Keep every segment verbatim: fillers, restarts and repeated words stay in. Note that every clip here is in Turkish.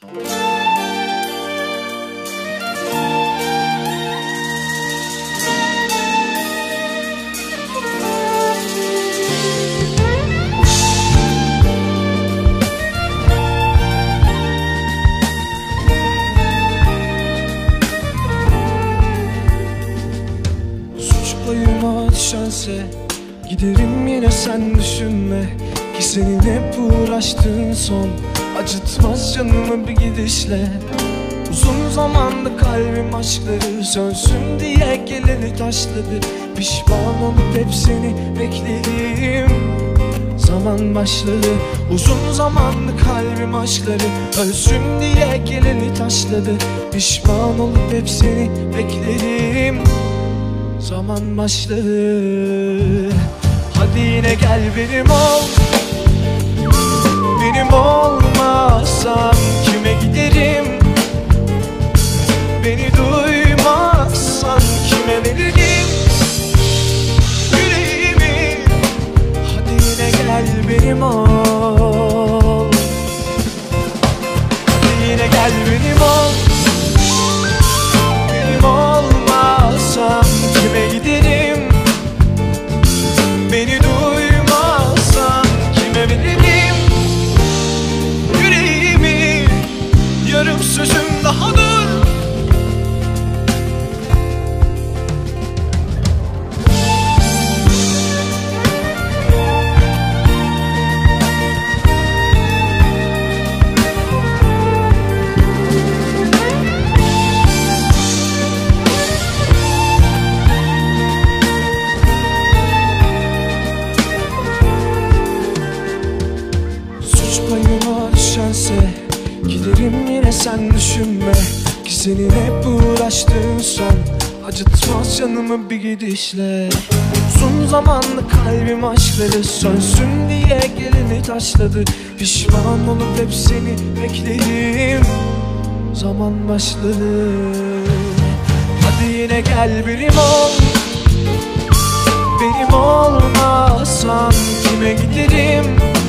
Payıma düşense giderim yine, sen düşünme ki senin hep uğraştığın son acıtmaz canımı bir gidişle. Uzun zamandır kalbim aşkları sönsün diye geleni taşladı. Pişman olup hep seni bekledim, zaman başladı. Uzun zamandır kalbim aşkları ölsün diye geleni taşladı. Pişman olup hep seni bekledim, zaman başladı. Hadi yine gel benim ol, benim olmazsan kime giderim? Beni duymazsan kime veririm yüreğimi? Hadi yine gel benim ol, hadi yine gel benim ol. Benim olmazsan kime giderim? Beni duymazsan kime veririm yüreğimi? Yarım sözüm daha dur. Payıma düşense giderim yine, sen düşünme ki senin hep uğraştığın son acıtmaz canımı bir gidişle. Uzun zamanlı kalbim aşkları sönsün diye geleni taşladı. Pişman olup hep seni bekledim, zaman başladı. Hadi yine gel benim ol, benim olmazsan kime giderim?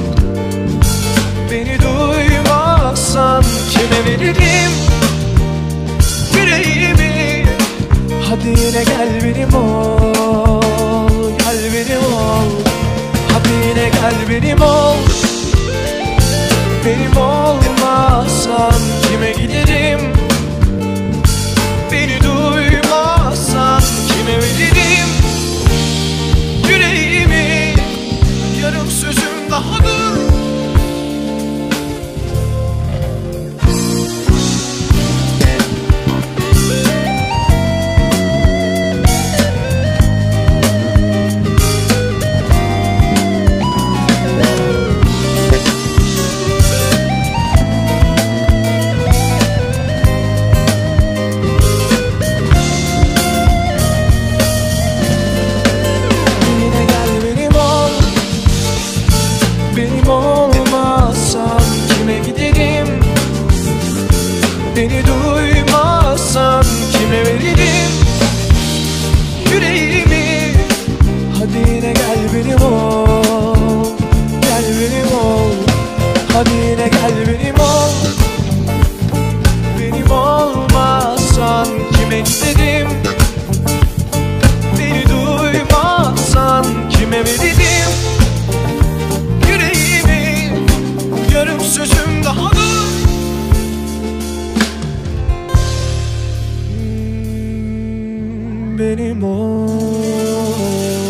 Beni duymazsan kime veririm yüreğimi? Hadi yine gel benim ol, gel benim ol. Hadi yine gel benim ol, benim olmazsan kime giderim? Beni duymazsan kime veririm yüreğimi? Yarım sözüm daha dur. Benim olmazsan kime giderim? Beni duymazsan kime veririm yüreğimi? Hadi yine gel benim ol, gel benim ol. Hadi yine gel benim ol, benim olmazsan kime giderim? Beni duymazsan kime veririm yüreğimi? Yarım sözüm daha dur. Hmm, benim ol.